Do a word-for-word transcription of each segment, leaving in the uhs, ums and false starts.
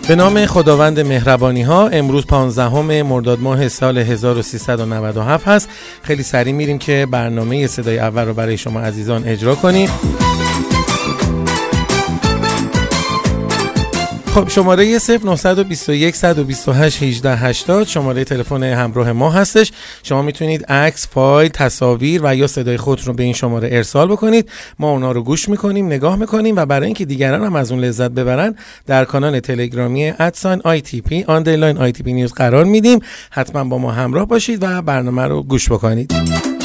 به نام خداوند مهربانی ها. امروز پانزدهم مرداد ماه سال هزار و سیصد و نود و هفت هست. خیلی سریع میریم که برنامه صدای اول رو برای شما عزیزان اجرا کنیم. خب شماره صفر نه دو یک یک دو هشت یک هشت هشتاد شماره تلفن همراه ما هستش. شما میتونید عکس، فایل، تصاویر و یا صدای خود رو به این شماره ارسال بکنید. ما اونا رو گوش میکنیم، نگاه میکنیم و برای اینکه دیگران هم از اون لذت ببرن در کانال تلگرامی ادساین آی تی پی آندرلاین آی تی پی نیوز قرار میدیم. حتما با ما همراه باشید و برنامه رو گوش بکنید.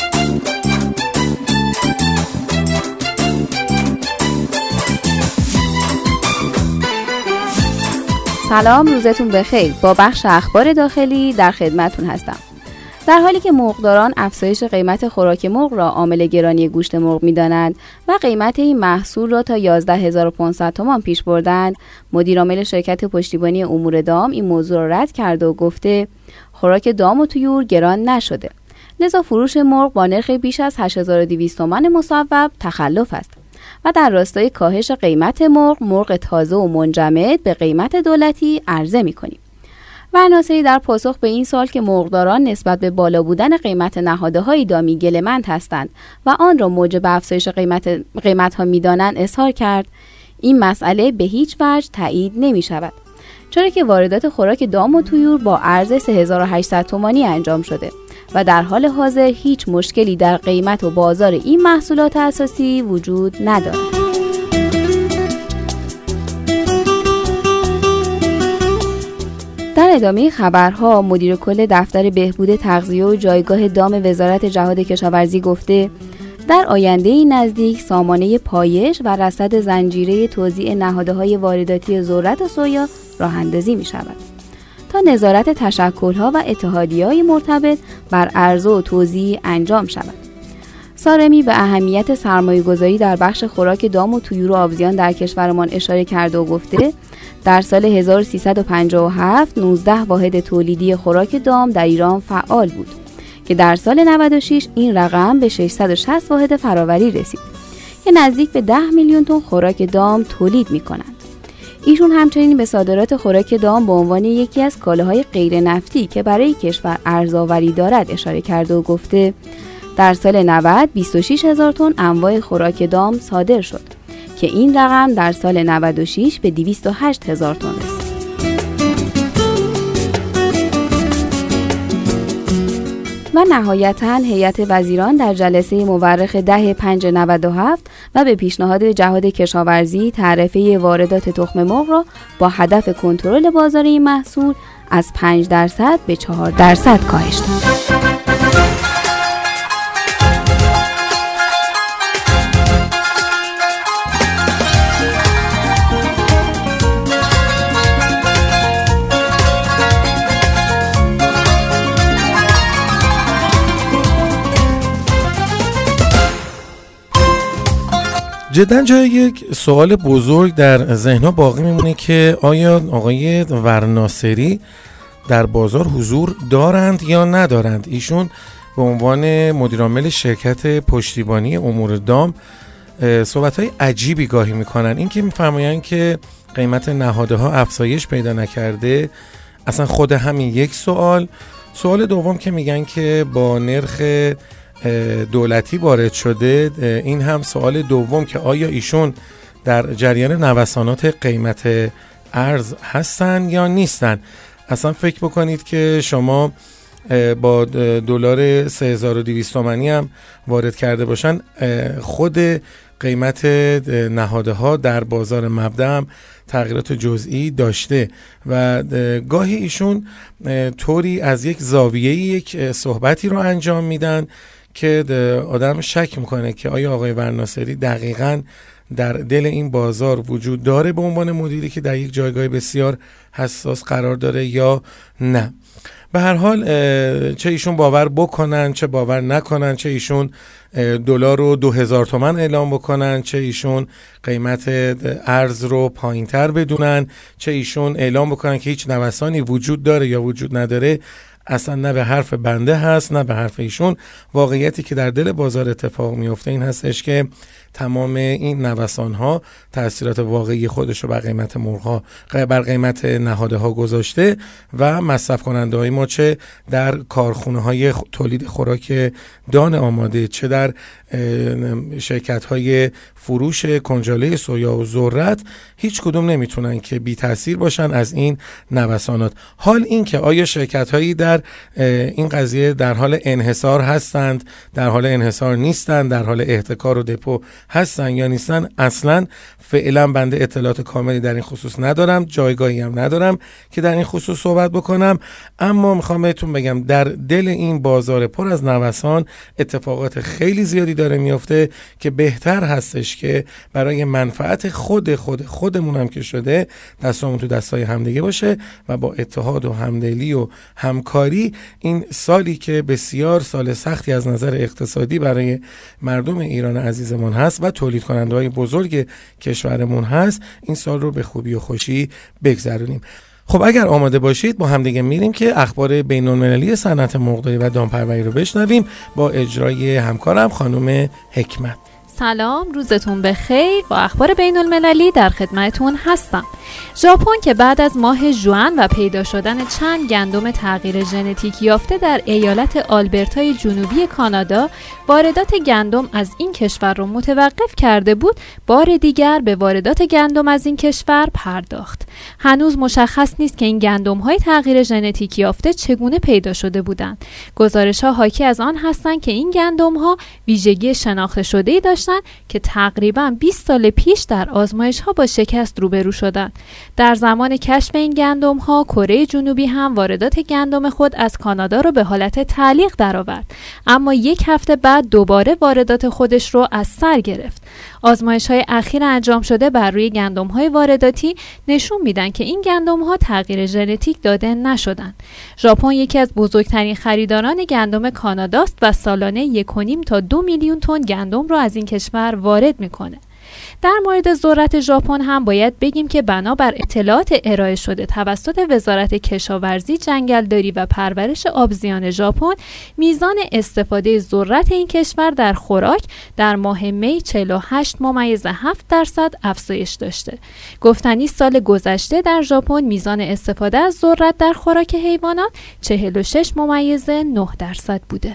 سلام، روزتون بخیر. با بخش اخبار داخلی در خدمتون هستم. در حالی که مرغداران افزایش قیمت خوراک مرغ را عامل گرانی گوشت مرغ می‌دانند و قیمت این محصول را تا یازده هزار و پانصد تومان پیش بردند، مدیر عامل شرکت پشتیبانی امور دام این موضوع را رد کرده و گفته خوراک دام و طیور گران نشده، لذا فروش مرغ با نرخ بیش از هشت هزار و دویست تومان مصوب تخلف است و در راستای کاهش قیمت مرغ، مرغ تازه و منجمد به قیمت دولتی عرضه می‌کنیم. و ناصری در پاسخ به این سوال که مرغداران نسبت به بالا بودن قیمت نهادهای دامی گله‌مند هستند و آن را موجب افزایش قیمت قیمت‌ها می‌دانند اظهار کرد این مسئله به هیچ وجه تایید نمی‌شود، چرا که واردات خوراک دام و طیور با ارز سه هزار و هشتصد تومانی انجام شده و در حال حاضر هیچ مشکلی در قیمت و بازار این محصولات اساسی وجود ندارد. در ادامه خبرها مدیر کل دفتر بهبود تغذیه و جایگاه دام وزارت جهاد کشاورزی گفته در آینده نزدیک سامانه پایش و رصد زنجیره توزیع نهادهای وارداتی ذرت و سویا راه اندازی می شود تا نظارت تشکل‌ها و اتحادیه‌های مرتبط بر عرضه و توزیع انجام شود. سارمی به اهمیت سرمایه‌گذاری در بخش خوراک دام و طیور و آبزیان در کشورمان اشاره کرده و گفته در سال هزار و سیصد و پنجاه و هفت نوزده واحد تولیدی خوراک دام در ایران فعال بود که در سال نود و شش این رقم به ششصد و شصت واحد فراوری رسید که نزدیک به ده میلیون تن خوراک دام تولید می‌کنند. ایشون همچنین به صادرات خوراک دام به عنوان یکی از کالاهای غیر نفتی که برای کشور ارزآوری دارد اشاره کرده و گفته در سال نود بیست و شش هزار تن انواع خوراک دام صادر شد که این رقم در سال نود و شش به دویست و هشت هزار تن رسید. و نهایتاً هیئت وزیران در جلسه مورخ ده پنج نود و هفت و به پیشنهاد جهاد کشاورزی تعرفه واردات تخم مرغ را با هدف کنترل بازار این محصول از پنج درصد به چهار درصد کاهش داد. جدا جای یک سوال بزرگ در ذهن‌ها باقی میمونه که آیا آقای ورناصری در بازار حضور دارند یا ندارند. ایشون به عنوان مدیرعامل شرکت پشتیبانی امور دام صحبت‌های عجیبی گاهی میکنن. این که میفرمایند که قیمت نهادها افزایش پیدا نکرده اصلا خود همین یک سوال. سوال دوم که میگن که با نرخ دولتی وارد شده، این هم سوال دوم که آیا ایشون در جریان نوسانات قیمت ارز هستن یا نیستن. اصلا فکر بکنید که شما با دلار سه هزار و دویست تومانی هم وارد کرده باشن، خود قیمت نهادها در بازار مبدأ هم تغییرات جزئی داشته و گاهی ایشون طوری از یک زاویه یک صحبتی رو انجام میدن که آدم شک میکنه که آیا آقای ورناصری دقیقاً در دل این بازار وجود داره به عنوان مدیری که در یک جایگاه بسیار حساس قرار داره یا نه. به هر حال چه ایشون باور بکنن چه باور نکنن، چه ایشون دلار رو دو هزار تومن اعلام بکنن، چه ایشون قیمت ارز رو پایین تر بدونن، چه ایشون اعلام بکنن که هیچ نوسانی وجود داره یا وجود نداره، اصلا نه به حرف بنده هست نه به حرف ایشون. واقعیتی که در دل بازار اتفاق میفته این هستش که تمام این نوسان ها تاثیرات واقعی خودش رو بر قیمت مرغ ها بر قیمت نهاده ها گذاشته و مصرف کننده های ما چه در کارخونه های تولید خوراک دان آماده چه در شرکت های فروش کنجاله سویا و ذرت هیچ کدوم نمیتونن که بی تاثیر باشن از این نوسانات. حال این که آیا شرکت هایی در این قضیه در حال انحصار هستند، در حال انحصار نیستند، در حال احتکار و دپو هستن یا نیستن، اصلا فعلا بنده اطلاعات کاملی در این خصوص ندارم، جایگاهی هم ندارم که در این خصوص صحبت بکنم. اما میخوام بهتون بگم در دل این بازار پر از نوسان اتفاقات خیلی زیادی داره میفته که بهتر هستش که برای منفعت خود خود خودمون هم که شده دستامون تو دستای همدیگه باشه و با اتحاد و همدلی و همکاری این سالی که بسیار سال سختی از نظر اقتصادی برای مردم ایران عزیزمون هست و تولید کننده های بزرگ کشورمون هست این سال رو به خوبی و خوشی بگذرونیم. خب اگر آماده باشید با همدیگه میریم که اخبار بین‌المللی صنعت مرغداری و دامپروری رو بشنویم با اجرای همکارم خانم حکمت. سلام، روزتون بخیر. با اخبار بین المللی در خدمتون هستم. ژاپن که بعد از ماه ژوئن و پیدا شدن چند گندم تغییر ژنتیک یافته در ایالت آلبرتای جنوبی کانادا واردات گندم از این کشور را متوقف کرده بود، بار دیگر به واردات گندم از این کشور پرداخت. هنوز مشخص نیست که این گندم‌های تغییر ژنتیک یافته چگونه پیدا شده بودند. گزارش‌ها حاکی از آن هستند که این گندم‌ها ویژگی شناخته شده‌ای داشتند که تقریباً بیست سال پیش در آزمایش‌ها با شکست روبرو شدند. در زمان کشف این گندم‌ها، کره جنوبی هم واردات گندم خود از کانادا را به حالت تعلیق درآورد، اما یک هفته بعد دوباره واردات خودش رو از سر گرفت. آزمایش‌های اخیر انجام شده بر روی گندم‌های وارداتی نشون میدن که این گندم‌ها تغییر ژنتیک داده نشدن. ژاپن یکی از بزرگترین خریداران گندم کاناداست و سالانه یک و نیم تا دو میلیون تن گندم رو از این کشور وارد میکنه. در مورد ذرت ژاپن هم باید بگیم که بنابر اطلاعات ارائه شده توسط وزارت کشاورزی، جنگلداری و پرورش آبزیان ژاپن، میزان استفاده ذرت این کشور در خوراک در ماه می چهل و هشت ممیز هفت درصد افزایش داشته. گفتنی سال گذشته در ژاپن میزان استفاده از ذرت در خوراک حیوانات چهل و شش ممیز نه درصد بوده.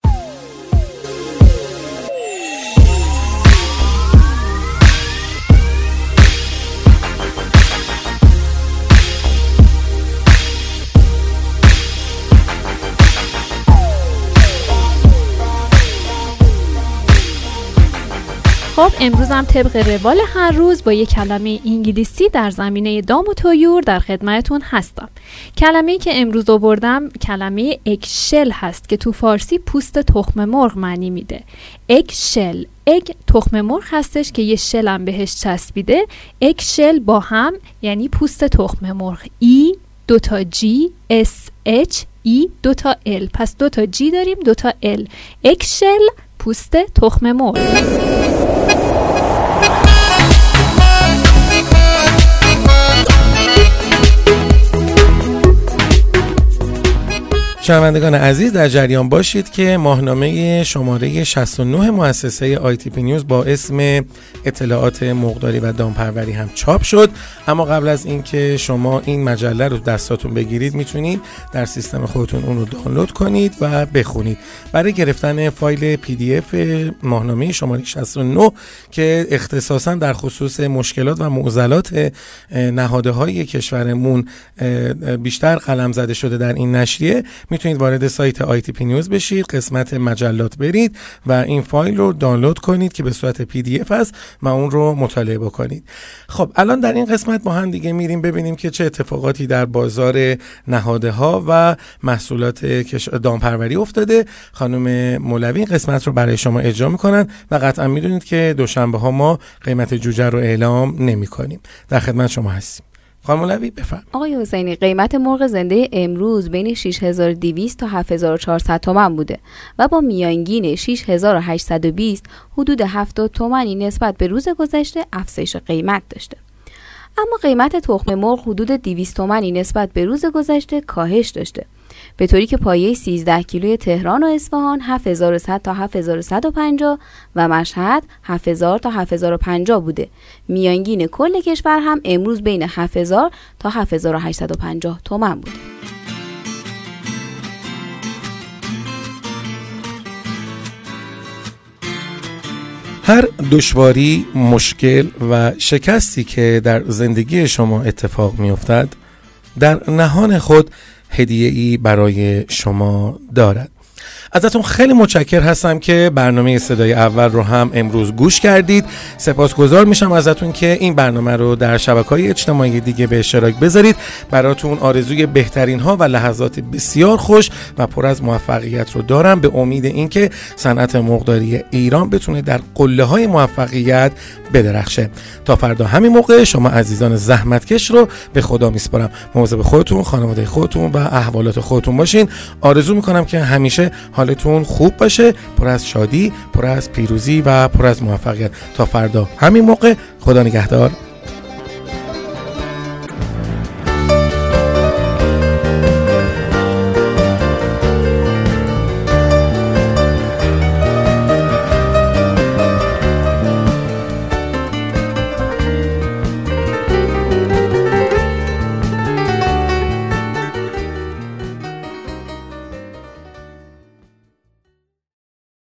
خب امروز هم طبق روال هر روز با یک کلمه انگلیسی در زمینه دام و طیور در خدمتتون هستم. کلمه‌ای که امروز آوردم کلمه اگشل هست که تو فارسی پوست تخم مرغ معنی میده. اگشل، اگ تخم مرغ هستش که یه شل هم بهش چسبیده. اگشل با هم یعنی پوست تخم مرغ. ای دوتا جی، اس اچ، ای دوتا ال. پس دوتا جی داریم دوتا ال. اگشل پوست تخم مرغ. شنوندگان عزیز در جریان باشید که ماهنامه شماره شصت و نه مؤسسه آی تی پی نیوز با اسم اطلاعات مرغداری و دامپروری هم چاپ شد. اما قبل از اینکه شما این مجله رو دستاتون بگیرید میتونید در سیستم خودتون اون رو دانلود کنید و بخونید. برای گرفتن فایل پی دی اف ماهنامه شماره شصت و نه که اختصاصا در خصوص مشکلات و معضلات نهادهای کشورمون بیشتر قلم زده شده در این نشریه، میتونید وارد سایت آی تی پی نیوز بشید، قسمت مجلات برید و این فایل رو دانلود کنید که به صورت پی دی اف است و اون رو مطالعه بکنید. خب الان در این قسمت با هم دیگه میریم ببینیم که چه اتفاقاتی در بازار نهاده ها و محصولات دامپروری افتاده. خانم مولوی قسمت رو برای شما اجرا میکنن و قطعا میدونید که دوشنبه ها ما قیمت جوجه رو اعلام نمی کنیم. در خدمت شما هستیم. خانم مولوی بفرمایید. آقای حسینی، قیمت مرغ زنده امروز بین شش هزار و دویست تا هفت هزار و چهارصد تومان بوده و با میانگین شش هزار و هشتصد و بیست حدود هفتاد تومانی نسبت به روز گذشته افزایش قیمت داشته. اما قیمت تخم مرغ حدود دویست تومانی نسبت به روز گذشته کاهش داشته. به طوری که پایه سیزده کیلوی تهران و اصفهان هفت هزار و صد تا هفت هزار و صد و پنجاه و مشهد هفت هزار تا هفت هزار و پنجاه بوده. میانگین کل کشور هم امروز بین هفت هزار تا هفت هزار و هشتصد و پنجاه تومان بوده. هر دشواری، مشکل و شکستی که در زندگی شما اتفاق می افتد در نهان خود هدیه‌ای برای شما دارد. ازتون خیلی متشکر هستم که برنامه صدای اول رو هم امروز گوش کردید. سپاسگزار میشم ازتون که این برنامه رو در شبکه‌های اجتماعی دیگه به اشتراک بذارید. براتون آرزوی بهترین ها و لحظات بسیار خوش و پر از موفقیت رو دارم، به امید اینکه صنعت مرغداری ایران بتونه در قله‌های موفقیت بدرخشه. تا فردا همین موقع شما عزیزان زحمتکش رو به خدا میسپارم. مواظب خودتون، خانواده خودتون و احوالات خودتون باشین. آرزو میکنم که همیشه حالتون خوب باشه، پر از شادی، پر از پیروزی و پر از موفقیت. تا فردا همین موقع، خدا نگهدار.